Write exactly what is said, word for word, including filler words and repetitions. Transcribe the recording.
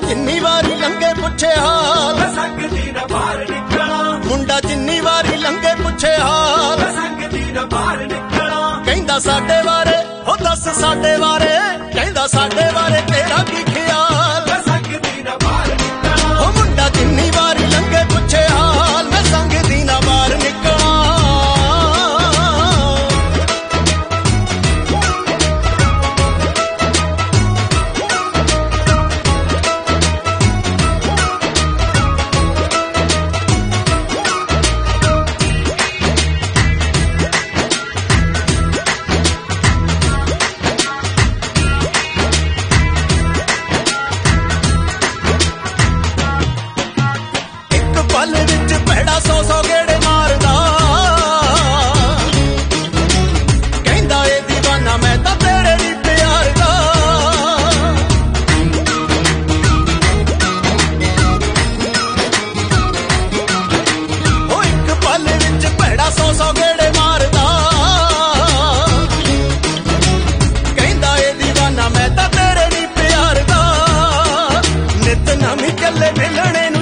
जिन्नी वारी लंघे पुछे हाल संगती ना बाहर निकला मुंडा जिन्नी वारी लंघे पुछे हाल संगती ना बाहर निकला कहंदा साडे बारे हो दस साडे बारे कहंदा साडे बारे तेरा की ख्याल संगती ना बाहर निकला हो मुंडा जिन्नी वारी लंघे पुछे हाल मैं संगती ना बाहर निकला पल विच भैड़ा सौ सौ गेड़े मारदा कहंदा ए दीवाना मैं तां तेरे दी प्यार दा ओ एक पल विच भैड़ा सौ सौ गेड़े मारदा कहंदा ए दीवाना मैं तां तेरे दी प्यार दा नित नवीं चले मिलने